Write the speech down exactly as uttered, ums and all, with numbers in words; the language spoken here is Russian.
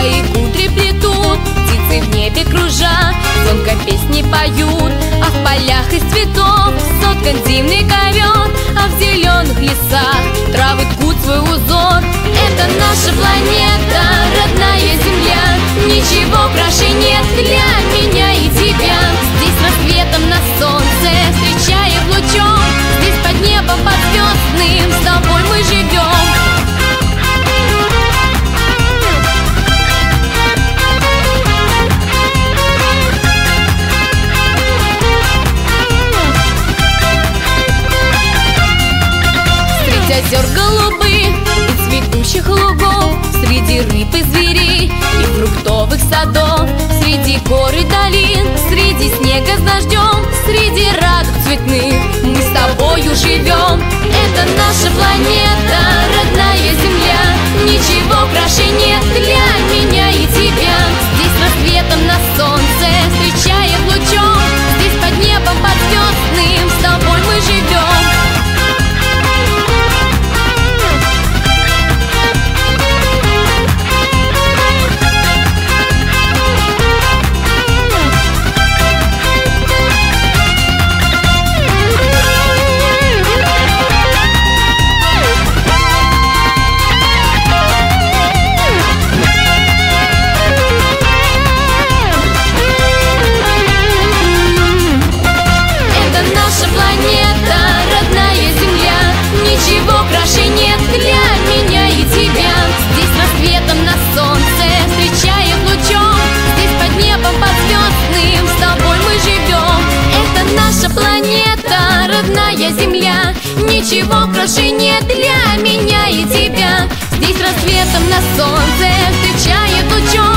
свои кудри плетут, птицы в небе кружат, звонко песни поют. А в полях из цветов соткан зимний ковер, а в зеленых лесах травы ткут свой узор. Это наша планета, родная Земля, ничего краше нет для меня и тебя. Здесь рассветом на солнце встречаем лучом, здесь под небом под звездным с тобой мы живем. Озер голубых и цветущих лугов, среди рыб и зверей и фруктовых садов, среди гор и долин, среди снега с дождем, среди радуг цветных мы с тобою живем. Это наша планета, родная Земля, ничего краше нет для меня и тебя. Здесь рассветом на солнце встречаем лучом, здесь под небом под звездным с тобой мы живем. Земля, ничего краше нет для меня и тебя. Здесь рассветом на солнце встречает лучом,